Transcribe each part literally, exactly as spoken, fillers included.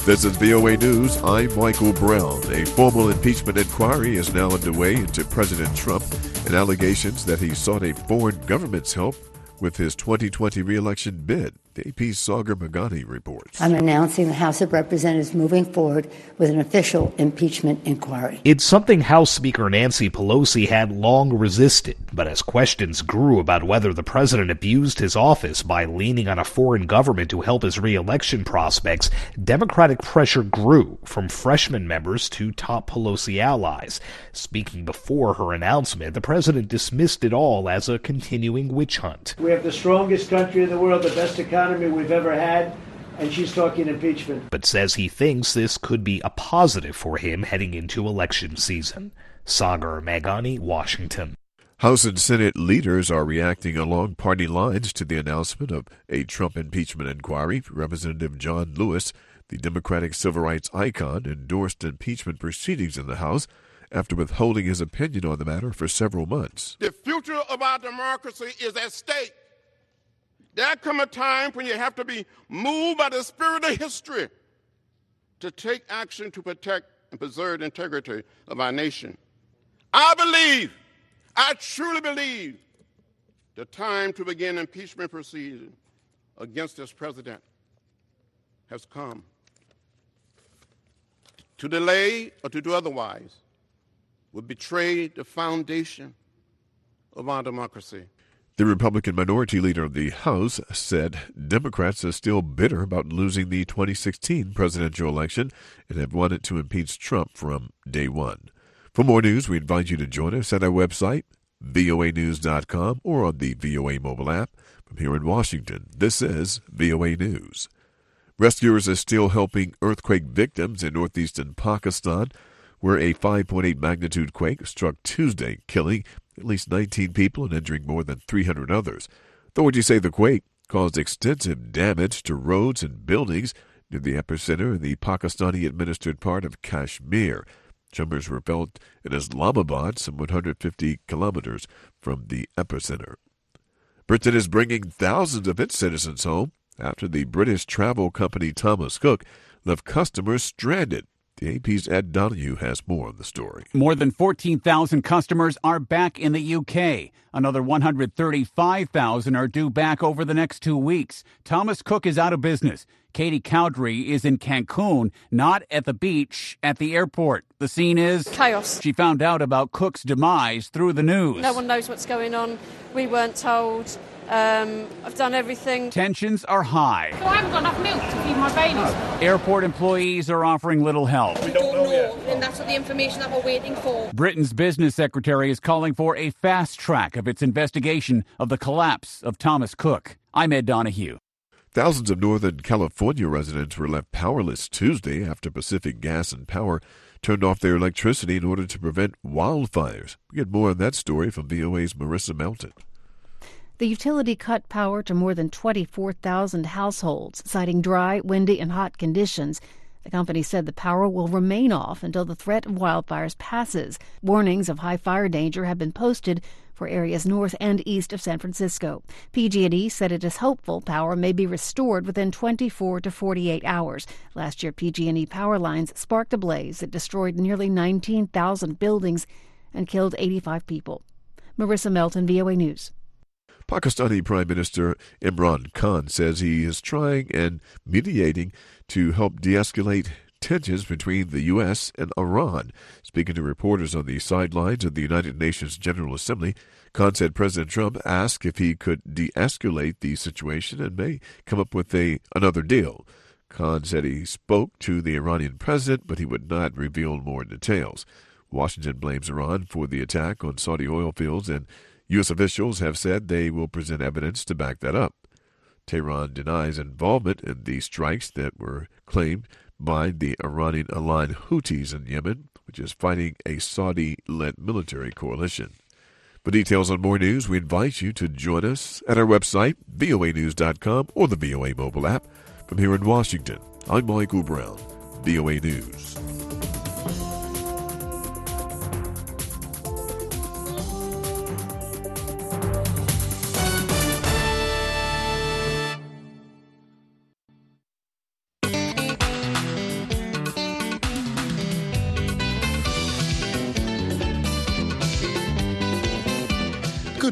This is V O A News. I'm Michael Brown. A formal impeachment inquiry is now underway into President Trump and allegations that he sought a foreign government's help with his twenty twenty re-election bid. The A P's Sagar Meghani reports. I'm announcing the House of Representatives moving forward with an official impeachment inquiry. It's something House Speaker Nancy Pelosi had long resisted, but as questions grew about whether the president abused his office by leaning on a foreign government to help his re-election prospects, Democratic pressure grew from freshman members to top Pelosi allies. Speaking before her announcement, the president dismissed it all as a continuing witch hunt. We have the strongest country in the world, the best economy we've ever had, and she's talking impeachment. But says he thinks this could be a positive for him heading into election season. Sagar Meghani, Washington. House and Senate leaders are reacting along party lines to the announcement of a Trump impeachment inquiry. Representative John Lewis, the Democratic civil rights icon, endorsed impeachment proceedings in the House after withholding his opinion on the matter for several months. The future of our democracy is at stake. There come a time when you have to be moved by the spirit of history to take action to protect and preserve the integrity of our nation. I believe, I truly believe, the time to begin impeachment proceedings against this president has come. To delay or to do otherwise would betray the foundation of our democracy. The Republican minority leader of the House said Democrats are still bitter about losing the twenty sixteen presidential election and have wanted to impeach Trump from day one. For more news, we invite you to join us at our website, V O A news dot com, or on the V O A mobile app. From here in Washington, this is V O A News. Rescuers are still helping earthquake victims in northeastern Pakistan, where a five point eight magnitude quake struck Tuesday, killing at least nineteen people and injuring more than three hundred others. Authorities say the quake caused extensive damage to roads and buildings near the epicenter in the Pakistani-administered part of Kashmir. Tremors were felt in Islamabad, some one hundred fifty kilometers from the epicenter. Britain is bringing thousands of its citizens home after the British travel company Thomas Cook left customers stranded. The A P's Ed Donahue has more on the story. More than fourteen thousand customers are back in the U K. Another one hundred thirty-five thousand are due back over the next two weeks. Thomas Cook is out of business. Katie Cowdery is in Cancun, not at the beach, at the airport. The scene is chaos. She found out about Cook's demise through the news. No one knows what's going on. We weren't told. Um, I've done everything. Tensions are high. So I haven't got enough milk to feed my babies. Airport employees are offering little help. We don't know yet. And that's what the information that we're waiting for. Britain's business secretary is calling for a fast track of its investigation of the collapse of Thomas Cook. I'm Ed Donahue. Thousands of Northern California residents were left powerless Tuesday after Pacific Gas and Power turned off their electricity in order to prevent wildfires. We get more on that story from V O A's Marissa Melton. The utility cut power to more than twenty-four thousand households, citing dry, windy, and hot conditions. The company said the power will remain off until the threat of wildfires passes. Warnings of high fire danger have been posted for areas north and east of San Francisco. P G and E said it is hopeful power may be restored within twenty-four to forty-eight hours. Last year, P G and E power lines sparked a blaze that destroyed nearly nineteen thousand buildings and killed eighty-five people. Marissa Melton, V O A News. Pakistani Prime Minister Imran Khan says he is trying and mediating to help de-escalate tensions between the U S and Iran. Speaking to reporters on the sidelines of the United Nations General Assembly, Khan said President Trump asked if he could de-escalate the situation and may come up with a another deal. Khan said he spoke to the Iranian president, but he would not reveal more details. Washington blames Iran for the attack on Saudi oil fields, and U S officials have said they will present evidence to back that up. Tehran denies involvement in the strikes that were claimed by the Iranian-aligned Houthis in Yemen, which is fighting a Saudi-led military coalition. For details on more news, we invite you to join us at our website, V O A news dot com, or the V O A mobile app. From here in Washington, I'm Michael Brown, V O A News.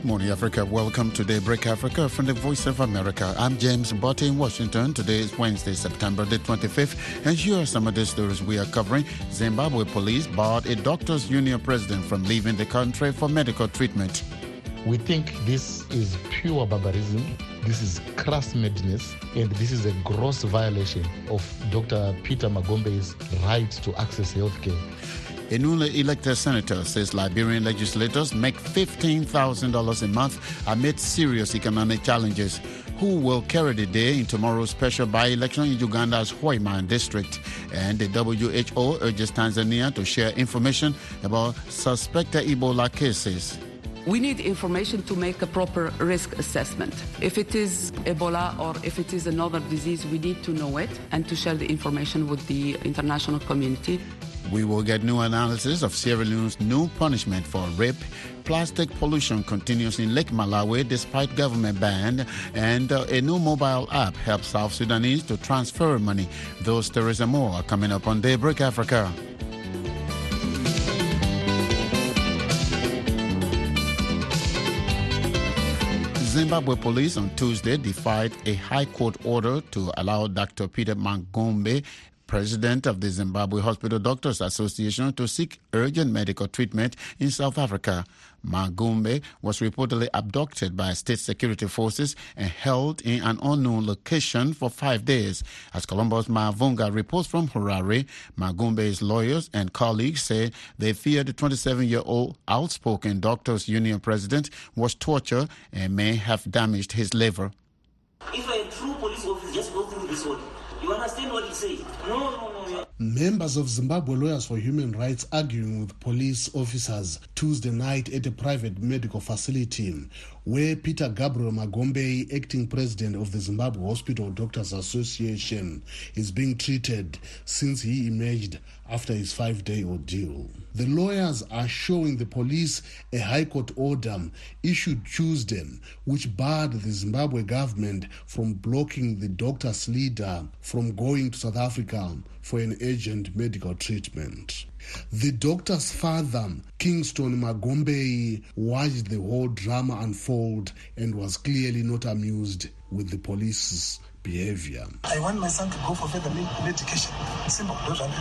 Good morning, Africa. Welcome to Daybreak Africa from the Voice of America. I'm James Botte in Washington. Today is Wednesday, September the twenty-fifth, and here are some of the stories we are covering. Zimbabwe police barred a doctors' union president from leaving the country for medical treatment. We think this is pure barbarism, this is crass madness, and this is a gross violation of Doctor Peter Magombe's right to access health care. A newly elected senator says Liberian legislators make fifteen thousand dollars a month amid serious economic challenges. Who will carry the day in tomorrow's special by-election in Uganda's Hoima district? And the W H O urges Tanzania to share information about suspected Ebola cases. We need information to make a proper risk assessment. If it is Ebola or if it is another disease, we need to know it and to share the information with the international community. We will get new analysis of Sierra Leone's new punishment for rape. Plastic pollution continues in Lake Malawi despite government ban, and uh, a new mobile app helps South Sudanese to transfer money. Those stories and more are coming up on Daybreak Africa. Zimbabwe police on Tuesday defied a high court order to allow Doctor Peter Magombe, president of the Zimbabwe Hospital Doctors Association, to seek urgent medical treatment in South Africa. Magombe was reportedly abducted by state security forces and held in an unknown location for five days. As Columbus Mavunga reports from Harare, Magombe's lawyers and colleagues say they fear the twenty-seven-year-old outspoken doctors' union president was tortured and may have damaged his liver. If a true police officer just go through this order, you understand what he says? No, no, no, no. Members of Zimbabwe Lawyers for Human Rights arguing with police officers Tuesday night at a private medical facility where Peter Gabriel Magombe, acting president of the Zimbabwe Hospital Doctors Association, is being treated since he emerged after his five-day ordeal. The lawyers are showing the police a High Court order issued Tuesday which barred the Zimbabwe government from blocking the doctor's leader from going to South Africa for an urgent medical treatment. The doctor's father, Kingston Magombe, watched the whole drama unfold and was clearly not amused with the police's behavior. I want my son to go for further medication. Simple.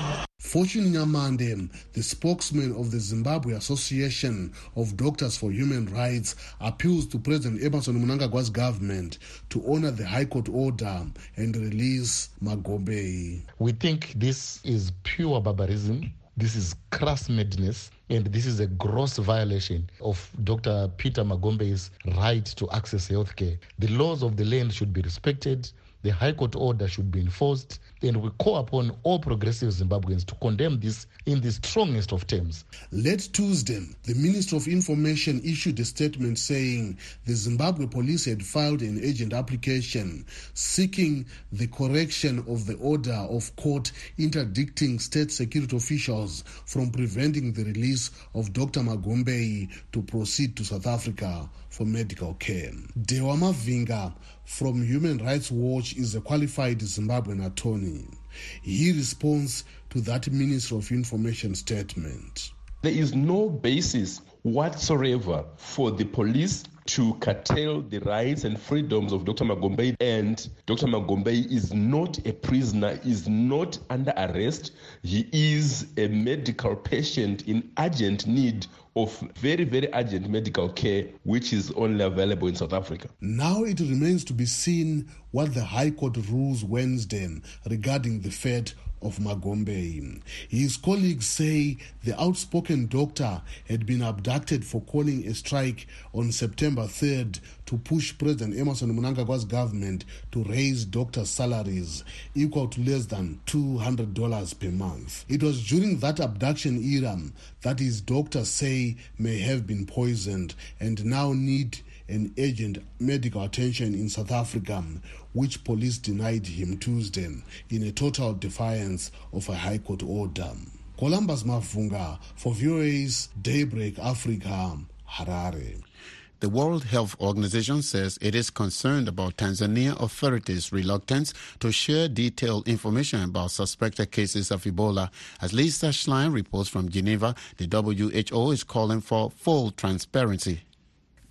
Fortune Nyamande, the spokesman of the Zimbabwe Association of Doctors for Human Rights, appeals to President Emmerson Mnangagwa's government to honor the High Court order and release Magombe. We think this is pure barbarism. This is crass madness, and this is a gross violation of Doctor Peter Magombe's right to access health care. The laws of the land should be respected. The High Court order should be enforced, and we call upon all progressive Zimbabweans to condemn this in the strongest of terms. Late Tuesday, the Minister of Information issued a statement saying the Zimbabwe police had filed an urgent application seeking the correction of the order of court interdicting state security officials from preventing the release of Doctor Magombe to proceed to South Africa for medical care. Dewa Mavinga from Human Rights Watch is a qualified Zimbabwean attorney. He responds to that Minister of Information statement. There is no basis whatsoever for the police to curtail the rights and freedoms of Doctor Magombe, and Doctor Magombe is not a prisoner, is not under arrest. He is a medical patient in urgent need of very, very urgent medical care, which is only available in South Africa. Now it remains to be seen what the High Court rules Wednesday regarding the fate of Magombe. His colleagues say the outspoken doctor had been abducted for calling a strike on September third to push President Emmerson Mnangagwa's government to raise doctors' salaries equal to less than two hundred dollars per month. It was during that abduction era that his doctors say may have been poisoned and now need an urgent medical attention in South Africa, which police denied him Tuesday in a total defiance of a High Court order. Columbus Mavunga for V O A's Daybreak Africa, Harare. The World Health Organization says it is concerned about Tanzania authorities' reluctance to share detailed information about suspected cases of Ebola. As Lisa Schlein reports from Geneva, the W H O is calling for full transparency.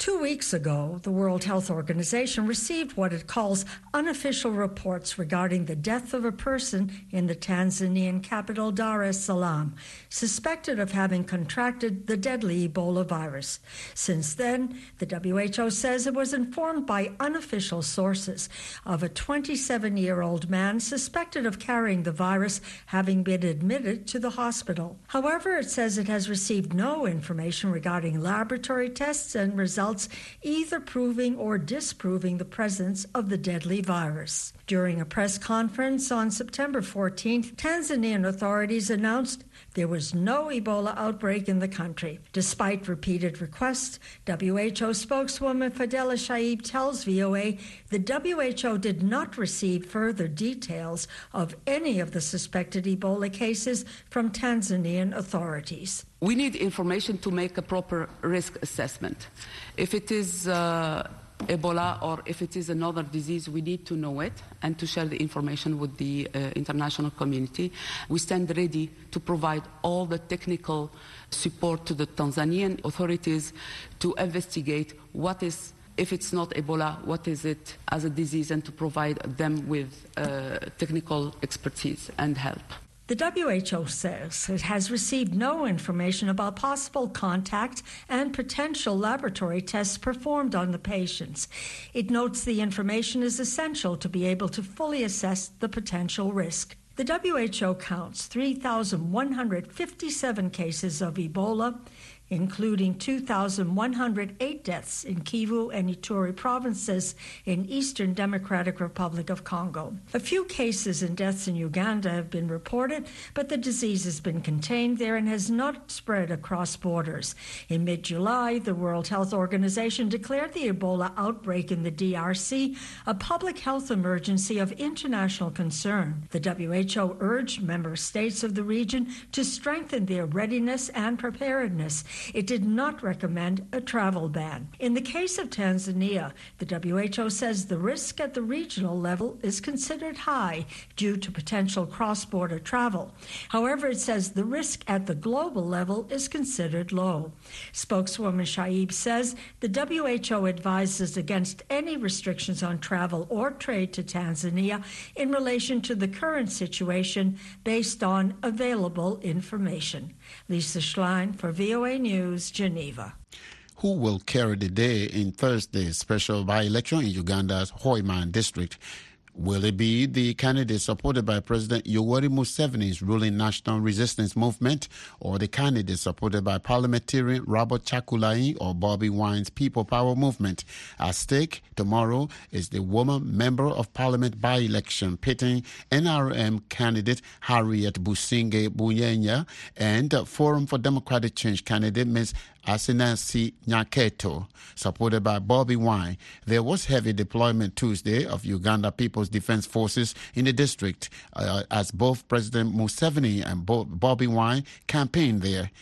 Two weeks ago, the World Health Organization received what it calls unofficial reports regarding the death of a person in the Tanzanian capital Dar es Salaam, suspected of having contracted the deadly Ebola virus. Since then, the W H O says it was informed by unofficial sources of a twenty-seven-year-old man suspected of carrying the virus having been admitted to the hospital. However, it says it has received no information regarding laboratory tests and results either proving or disproving the presence of the deadly virus. During a press conference on September fourteenth, Tanzanian authorities announced there was no Ebola outbreak in the country. Despite repeated requests, W H O spokeswoman Fadela Shaib tells V O A the W H O did not receive further details of any of the suspected Ebola cases from Tanzanian authorities. We need information to make a proper risk assessment. If it is uh, Ebola or if it is another disease, we need to know it and to share the information with the uh, international community. We stand ready to provide all the technical support to the Tanzanian authorities to investigate what is, if it's not Ebola, what is it as a disease, and to provide them with uh, technical expertise and help. The W H O says it has received no information about possible contact and potential laboratory tests performed on the patients. It notes the information is essential to be able to fully assess the potential risk. The W H O counts three thousand one hundred fifty-seven cases of Ebola, including two thousand one hundred eight deaths in Kivu and Ituri provinces in Eastern Democratic Republic of Congo. A few cases and deaths in Uganda have been reported, but the disease has been contained there and has not spread across borders. In mid-July, the World Health Organization declared the Ebola outbreak in the D R C a public health emergency of international concern. The W H O urged member states of the region to strengthen their readiness and preparedness. It did not recommend a travel ban. In the case of Tanzania, the W H O says the risk at the regional level is considered high due to potential cross-border travel. However, it says the risk at the global level is considered low. Spokeswoman Shaib says the W H O advises against any restrictions on travel or trade to Tanzania in relation to the current situation based on available information. Lisa Schlein for V O A News, Geneva. Who will carry the day in Thursday's special by-election in Uganda's Hoima district? Will it be the candidate supported by President Yoweri Museveni's ruling National Resistance Movement, or the candidate supported by parliamentarian Robert Chakulai or Bobby Wine's People Power Movement? At stake tomorrow is the woman member of parliament by-election pitting N R M candidate Harriet Businge Buyenya and Forum for Democratic Change candidate Miz Asinasi Nyaketo, supported by Bobby Wine. There was heavy deployment Tuesday of Uganda People's Defense Forces in the district uh, as both President Museveni and Bo- Bobby Wine campaigned there.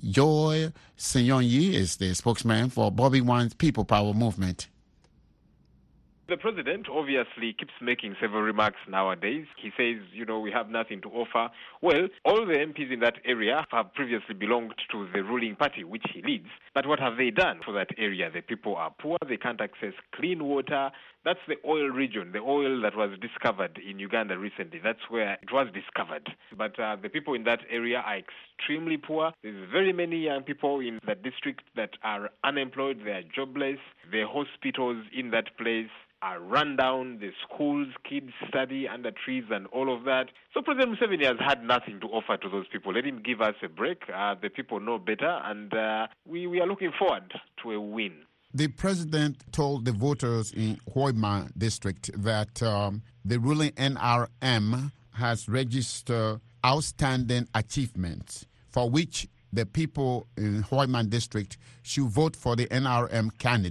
Joy Senyonyi is the spokesman for Bobby Wine's People Power Movement. The president obviously keeps making several remarks nowadays. He says, you know, we have nothing to offer. Well, all the M Ps in that area have previously belonged to the ruling party, which he leads. But what have they done for that area? The people are poor. They can't access clean water. That's the oil region, the oil that was discovered in Uganda recently. That's where it was discovered. But uh, the people in that area are extremely poor. There's very many young people in that district that are unemployed. They are jobless. The hospitals in that place are run down, the schools, kids study under trees and all of that. So President Museveni has had nothing to offer to those people. Let him give us a break. Uh, the people know better, and uh, we, we are looking forward to a win. The president told the voters in Hoima district that um, the ruling N R M has registered outstanding achievements for which the people in Hoima district should vote for the N R M candidate.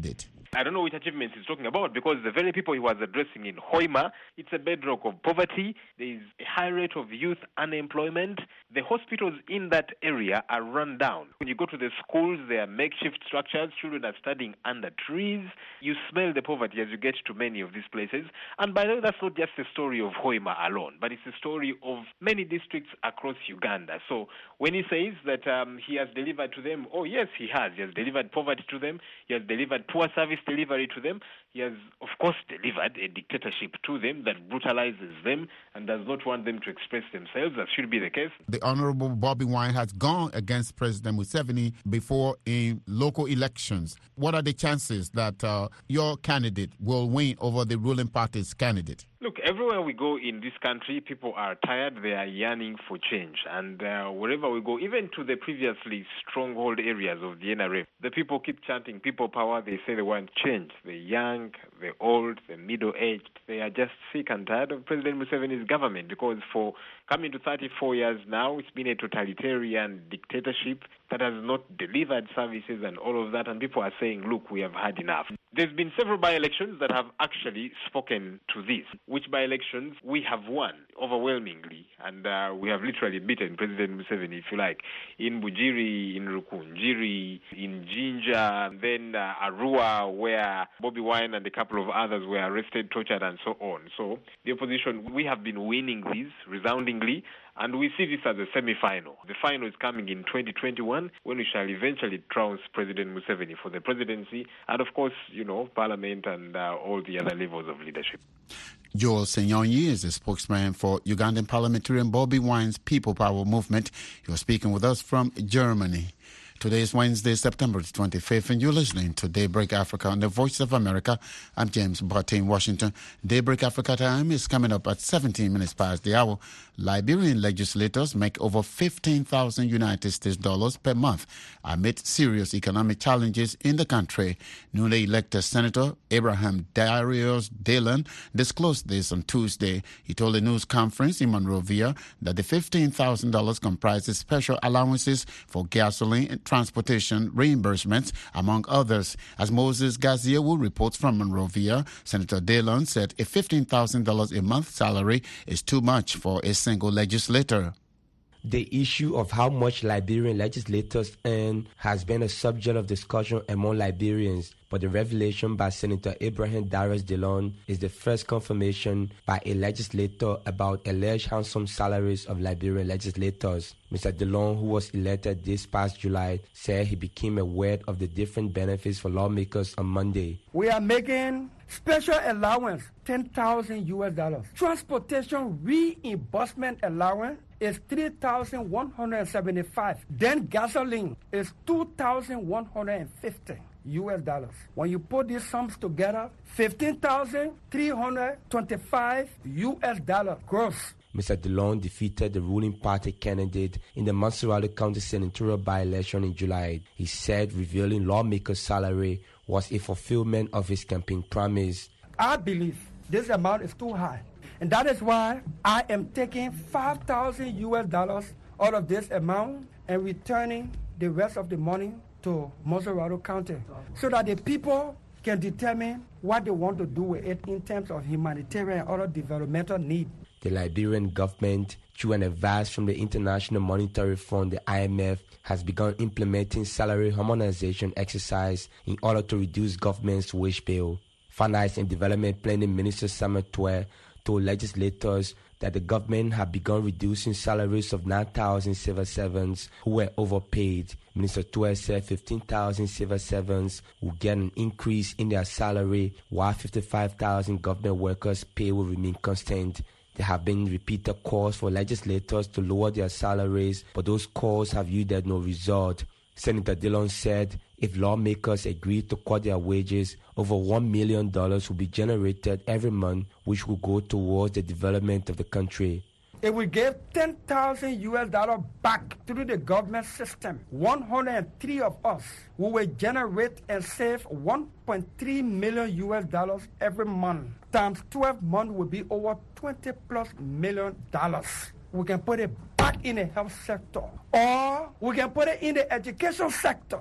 I don't know which achievements he's talking about, because the very people he was addressing in Hoima, it's a bedrock of poverty. There is a high rate of youth unemployment. The hospitals in that area are run down. When you go to the schools, there are makeshift structures. Children are studying under trees. You smell the poverty as you get to many of these places. And by the way, that's not just the story of Hoima alone, but it's the story of many districts across Uganda. So when he says that um, he has delivered to them, oh yes, he has. He has delivered poverty to them. He has delivered poor service delivery to them. He has, of course, delivered a dictatorship to them that brutalizes them and does not want them to express themselves, as should be the case. The Honorable Bobby Wine has gone against President Museveni before in local elections. What are the chances that uh, your candidate will win over the ruling party's candidate? Look, everywhere we go in this country, people are tired, they are yearning for change. And uh, wherever we go, even to the previously stronghold areas of the N R F, the people keep chanting people power. They say they want change. The young, the old, the middle-aged, they are just sick and tired of President Museveni's government, because for coming to thirty-four years now, it's been a totalitarian dictatorship that has not delivered services and all of that, and people are saying, look, we have had enough. There's been several by-elections that have actually spoken to this, which by-elections we have won overwhelmingly, and uh, we have literally beaten President Museveni, if you like, in Bujiri, in Rukunjiri, in Jinja, and then uh, Arua, where Bobby Wine and a couple of others were arrested, tortured, and so on. So the opposition, we have been winning these resoundingly, and we see this as a semi-final. The final is coming in twenty twenty-one, when we shall eventually trounce President Museveni for the presidency, and of course, you know, Parliament and uh, all the other levels of leadership. Joel Senyonyi is the spokesman for Ugandan parliamentarian Bobby Wine's People Power movement. He was speaking with us from Germany. Today is Wednesday, September twenty-fifth, and you're listening to Daybreak Africa on the Voice of America. I'm James Barty in Washington. Daybreak Africa time is coming up at seventeen minutes past the hour. Liberian legislators make over fifteen thousand United States dollars per month amid serious economic challenges in the country. Newly elected Senator Abraham Darius Dillon disclosed this on Tuesday. He told a news conference in Monrovia that the fifteen thousand dollars comprises special allowances for gasoline and transportation reimbursements, among others. As Moses Gaziewu reports from Monrovia, Senator Dillon said a fifteen thousand dollars a month salary is too much for a single legislator. The issue of how much Liberian legislators earn has been a subject of discussion among Liberians, but the revelation by Senator Abraham Darius Dillon is the first confirmation by a legislator about alleged handsome salaries of Liberian legislators. Mister Dillon, who was elected this past July, said he became aware of the different benefits for lawmakers on Monday. We are making special allowance, ten thousand U S dollars. Transportation reimbursement allowance is three thousand one hundred seventy-five. Then gasoline is two thousand one hundred fifty U S dollars. When you put these sums together, fifteen thousand three hundred twenty-five U S dollars gross. Mister Dillon defeated the ruling party candidate in the Montserrat County senatorial by-election in July. He said revealing lawmakers' salary was a fulfillment of his campaign promise. I believe this amount is too high, and that is why I am taking five thousand U S dollars out of this amount and returning the rest of the money to Montserrat County so that the people can determine what they want to do with it in terms of humanitarian and other developmental needs. The Liberian government, through an advice from the International Monetary Fund, the I M F, has begun implementing salary harmonization exercise in order to reduce government's wage bill. Finance and Development Planning Minister Samuel Twere told legislators that the government had begun reducing salaries of nine thousand civil servants who were overpaid. Minister Twere said fifteen thousand civil servants will get an increase in their salary, while fifty-five thousand government workers' pay will remain constant. There have been repeated calls for legislators to lower their salaries, but those calls have yielded no result. Senator Dillon said if lawmakers agree to cut their wages, over one million dollars will be generated every month, which will go towards the development of the country. It will give ten thousand U S dollars back through the government system. one hundred three of us who will generate and save one point three million U S dollars every month. Times twelve months will be over twenty plus million dollars. We can put it back in the health sector, or we can put it in the education sector.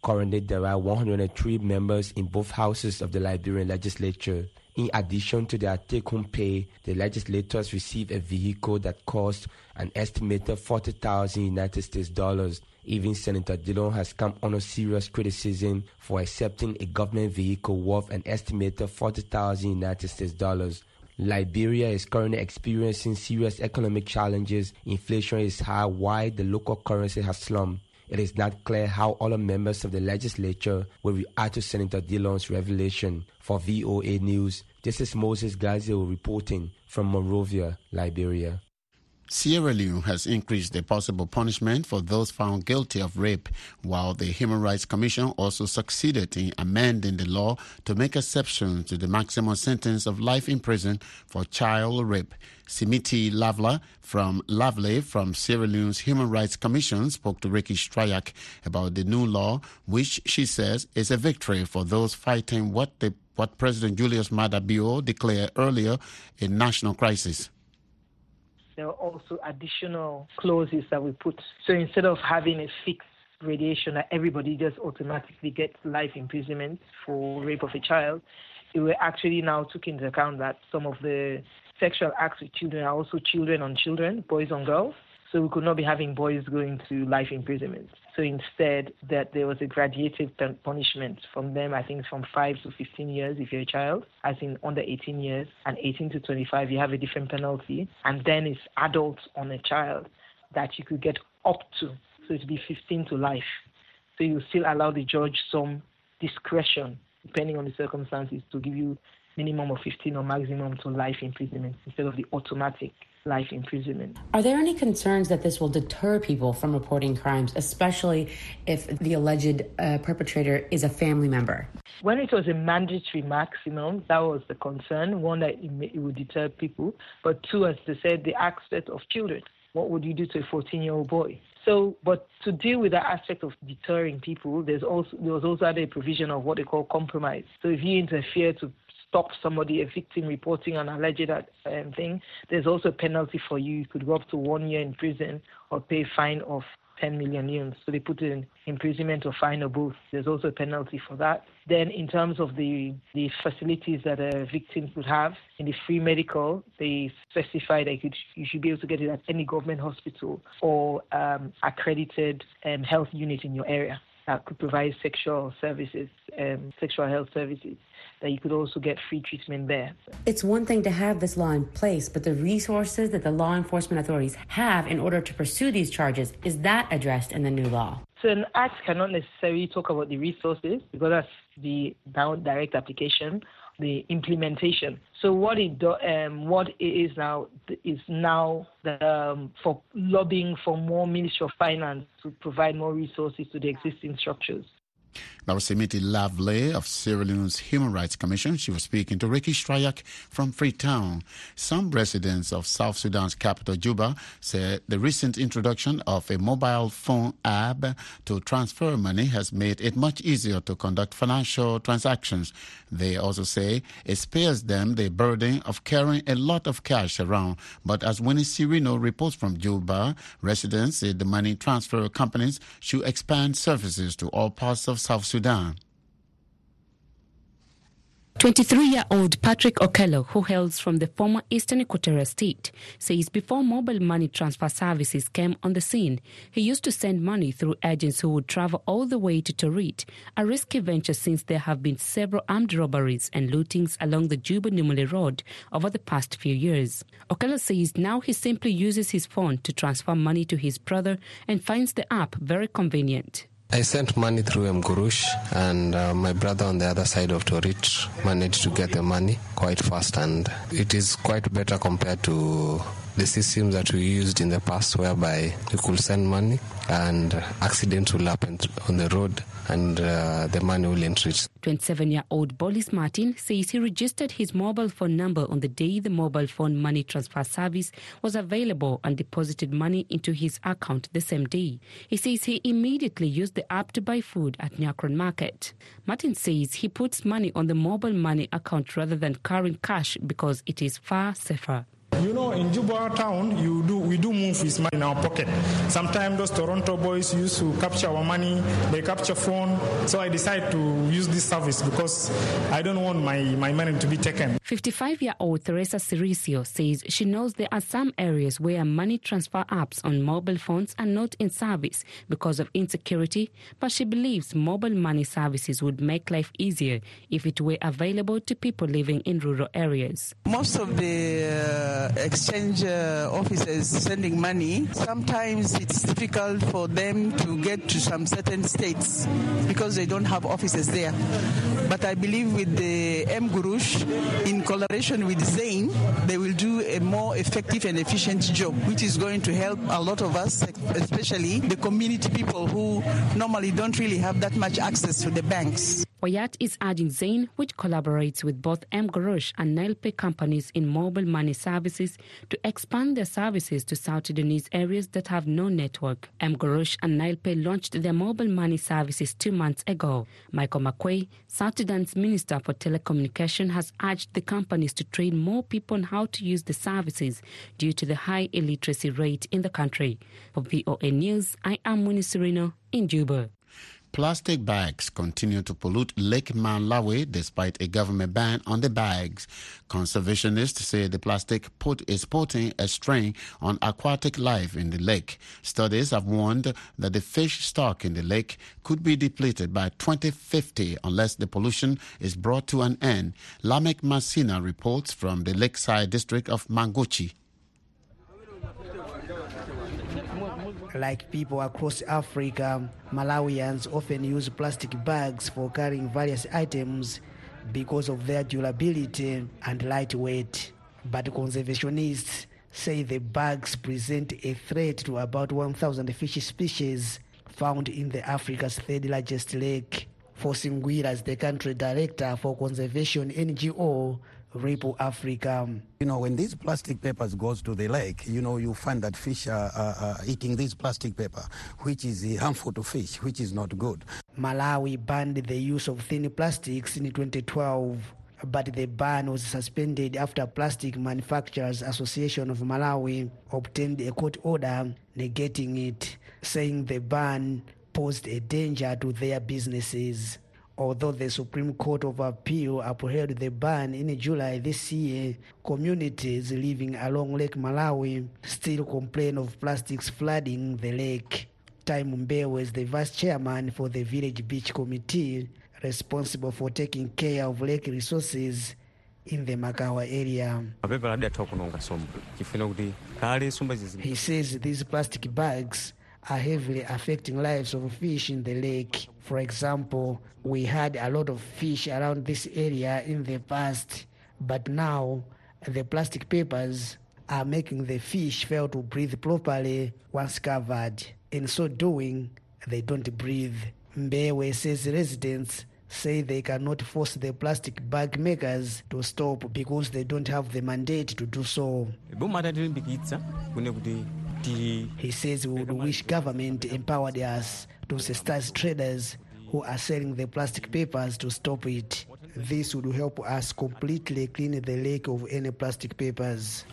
Currently, there are one hundred three members in both houses of the Liberian legislature. In addition to their take-home pay, the legislators receive a vehicle that costs an estimated forty thousand United States dollars. Even Senator Dillon has come under serious criticism for accepting a government vehicle worth an estimated forty thousand United States dollars. Liberia is currently experiencing serious economic challenges. Inflation is high while the local currency has slumped. It is not clear how other members of the legislature will react to Senator Dillon's revelation. For V O A News, this is Moses Gazio reporting from Monrovia, Liberia. Sierra Leone has increased the possible punishment for those found guilty of rape, while the Human Rights Commission also succeeded in amending the law to make exceptions to the maximum sentence of life in prison for child rape. Simiti Lavla from Lavley from Sierra Leone's Human Rights Commission spoke to Ricky Strayak about the new law, which she says is a victory for those fighting what the what President Julius Maada Bio declared earlier a national crisis. There are also additional clauses that we put. So instead of having a fixed gradation that everybody just automatically gets life imprisonment for rape of a child, we actually now took into account that some of the sexual acts with children are also children on children, boys on girls. So we could not be having boys going to life imprisonment. So instead, that there was a graduated punishment from them, I think from five to fifteen years if you're a child, as in under eighteen years, and eighteen to twenty-five, you have a different penalty. And then it's adults on a child that you could get up to. So it'd be fifteen to life. So you still allow the judge some discretion, depending on the circumstances, to give you minimum of fifteen or maximum to life imprisonment instead of the automatic life imprisonment. Are there any concerns that this will deter people from reporting crimes, especially if the alleged uh, perpetrator is a family member? When it was a mandatory maximum, that was the concern. One, that it, may, it would deter people. But two, as they said, the aspect of children. What would you do to a fourteen-year-old boy? So, but to deal with that aspect of deterring people, there's also there was also a provision of what they call compromise. So if you interfere to stop somebody, a victim, reporting an alleged um, thing, there's also a penalty for you. You could go up to one year in prison or pay a fine of ten million yuans. So they put it in imprisonment or fine or both. There's also a penalty for that. Then in terms of the, the facilities that a victim could have, in the free medical, they specify that you, could, you should be able to get it at any government hospital or um, accredited um, health unit in your area that could provide sexual services, um, sexual health services, that you could also get free treatment there. It's one thing to have this law in place, but the resources that the law enforcement authorities have in order to pursue these charges, is that addressed in the new law? So an act cannot necessarily talk about the resources because that's the direct application, the implementation. So what it do, um, what it is now is now the, um, for lobbying for more Ministry of Finance to provide more resources to the existing structures. That was Simiti Lavley of Sierra Leone's Human Rights Commission. She was speaking to Ricky Strayak from Freetown. Some residents of South Sudan's capital, Juba, said the recent introduction of a mobile phone app to transfer money has made it much easier to conduct financial transactions. They also say it spares them the burden of carrying a lot of cash around. But as Winnie Sirino reports from Juba, residents say the money transfer companies should expand services to all parts of South Sudan. twenty-three-year-old Patrick Okello, who hails from the former Eastern Equatorial State, says before mobile money transfer services came on the scene, he used to send money through agents who would travel all the way to Torit, a risky venture since there have been several armed robberies and lootings along the Juba-Numule Road over the past few years. Okello says now he simply uses his phone to transfer money to his brother and finds the app very convenient. I sent money through Mgurush, and uh, my brother on the other side of Torit managed to get the money quite fast, and it is quite better compared to the systems that we used in the past, whereby you could send money and accidents will happen on the road and uh, the money will reach. twenty-seven-year-old Bolis Martin says he registered his mobile phone number on the day the mobile phone money transfer service was available and deposited money into his account the same day. He says he immediately used the app to buy food at Nyakron Market. Martin says he puts money on the mobile money account rather than carrying cash because it is far safer. You know, in Juba town, you do we do move fees money in our pocket. Sometimes those Toronto boys used to capture our money, they capture phone. So I decided to use this service because I don't want my, my money to be taken. fifty-five-year-old Teresa Ciricio says she knows there are some areas where money transfer apps on mobile phones are not in service because of insecurity, but she believes mobile money services would make life easier if it were available to people living in rural areas. Most of the uh, exchange uh, offices sending money, sometimes it's difficult for them to get to some certain states because they don't have offices there. But I believe with the M-Gurush, in collaboration with Zain, they will do a more effective and efficient job, which is going to help a lot of us, especially the community people who normally don't really have that much access to the banks. Wayat is urging Zain, which collaborates with both M-Gurush and NilePay companies in mobile money services, to expand their services to South Sudanese areas that have no network. M-Gurush and NilePay launched their mobile money services two months ago. Michael McQuay, South Sudan's Minister for Telecommunication, has urged the companies to train more people on how to use the services due to the high illiteracy rate in the country. For V O A News, I am Winnie Serino in Juba. Plastic bags continue to pollute Lake Malawi despite a government ban on the bags. Conservationists say the plastic put is putting a strain on aquatic life in the lake. Studies have warned that the fish stock in the lake could be depleted by twenty fifty unless the pollution is brought to an end. Lamek Masina reports from the lakeside district of Mangochi. Like people across Africa, Malawians often use plastic bags for carrying various items because of their durability and lightweight. But conservationists say the bags present a threat to about one thousand fish species found in the Africa's third largest lake. Fosim Gwira is the country director for conservation N G O Ripple Africa. You know, when these plastic papers goes to the lake, you know, you find that fish are, are, are eating this plastic paper, which is harmful to fish, which is not good. Malawi banned the use of thin plastics in twenty twelve, but the ban was suspended after Plastic Manufacturers Association of Malawi obtained a court order negating it, saying the ban posed a danger to their businesses. Although the Supreme Court of Appeal upheld the ban in July this year, communities living along Lake Malawi still complain of plastics flooding the lake. Time Mbewe is the vice chairman for the Village Beach Committee, responsible for taking care of lake resources in the Makawa area. He says these plastic bags are heavily affecting lives of fish in the lake. For example, we had a lot of fish around this area in the past, but now the plastic papers are making the fish fail to breathe properly once covered. In so doing, they don't breathe. Mbewe says residents say they cannot force the plastic bag makers to stop because they don't have the mandate to do so. He says we would wish government empowered us to sensitize traders who are selling the plastic papers to stop it. This would help us completely clean the lake of any plastic papers.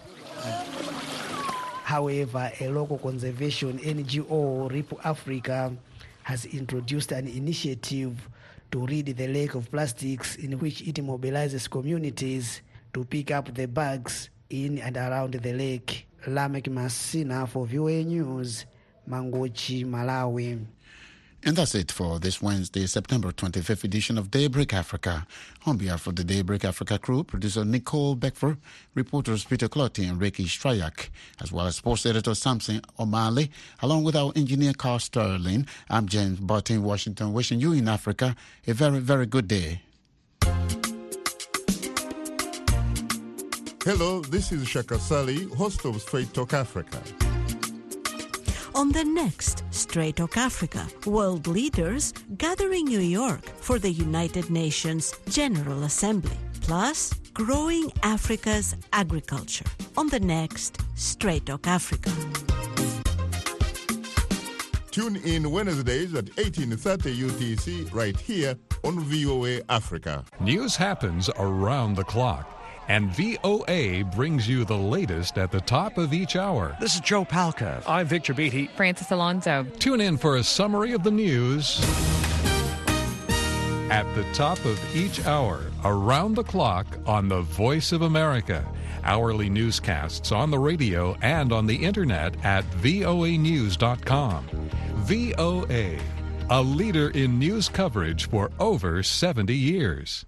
However, a local conservation N G O, Ripple Africa, has introduced an initiative to rid the lake of plastics, in which it mobilizes communities to pick up the bags in and around the lake. Lamek Masina for V O A News, Mangochi, Malawi. And that's it for this Wednesday, September twenty-fifth edition of Daybreak Africa. On behalf of the Daybreak Africa crew, producer Nicole Beckford, reporters Peter Clotty and Ricky Strayak, as well as sports editor Samson O'Malley, along with our engineer Carl Sterling, I'm James Barton, Washington, wishing you in Africa a very, very good day. Hello, this is Shaka Sali, host of Straight Talk Africa. On the next Straight Talk Africa, world leaders gather in New York for the United Nations General Assembly, plus growing Africa's agriculture. On the next Straight Talk Africa. Tune in Wednesdays at eighteen thirty U T C right here on V O A Africa. News happens around the clock. And V O A brings you the latest at the top of each hour. This is Joe Palca. I'm Victor Beatty. Francis Alonso. Tune in for a summary of the news at the top of each hour, around the clock on the Voice of America. Hourly newscasts on the radio and on the internet at V O A news dot com. V O A, a leader in news coverage for over seventy years.